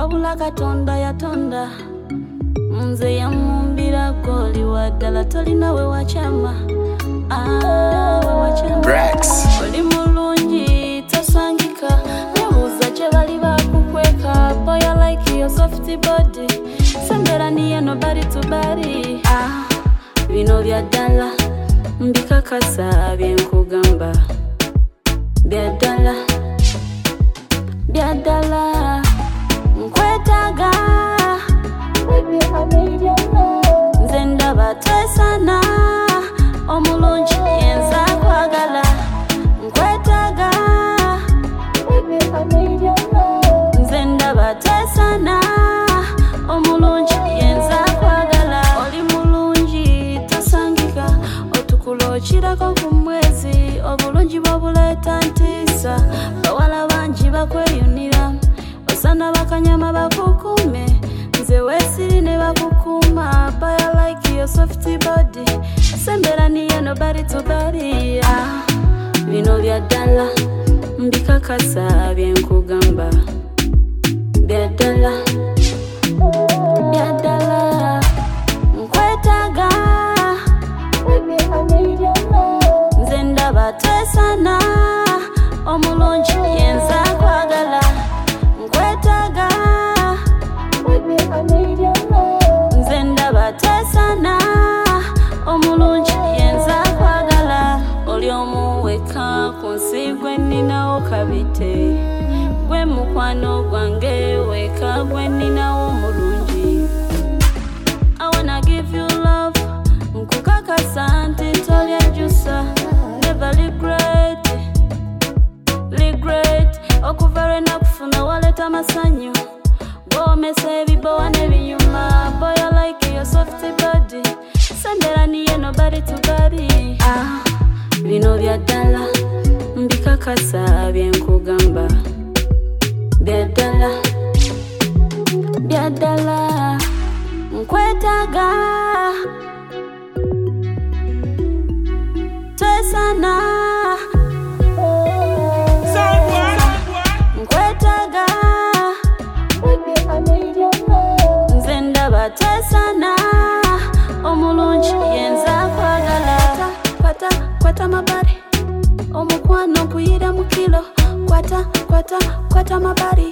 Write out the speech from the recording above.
wabula Katonda yatonda nze yamumbira goli waddala tolina we wachama Brax. oli mulungi tosangika nebuuza gye bali bakukweka boy I like your softy body sembera niye nobody to body bino byaddala mbikakasa byenkugamba byaddala byaddala nkwetaaga baby I need your love nze ndaba twesana omulungi yenza kwagala nkwetaaga baby I need your love nze ndaba twesana omulungi yenza kwagala oli mulungi tosangika otukula okirako ku mwezi obulungi bwobuleeta ntiisa bawala bangi bakweyunira osana bakanyama bakukume nze weesiri ne bakukuuma boy I like your softy body sembera niye nobody to body bino byaddala mbikakasa byenkugamba byaddala byaddala nkwetaaga baby I need your love nze ndaba twesana omulungi yenza kwagala nkwetaaga baby I need your love nze ndaba twesana omulungi yenza kwagala oli omuweka ku nsi gwe nninawo kabite gwe mukwano gwange weka gwe nninawo omulungi I wanna give you love nkukakasa nti tolyejjusa never regret okuva lwe nakufuna waleeta masanyu gwomesa ebibowa n'ebinyuma boy I like your softy body sembera niye nobody to body bino byaddala mbikakasa byenkugamba byaddala byaddala nkwetaaga twesana nkwetaaga baby I need your love nze ndaba twesana omulungi yenza kwagala kwata mabari omukwano nkuyira mu kilo kwata mabari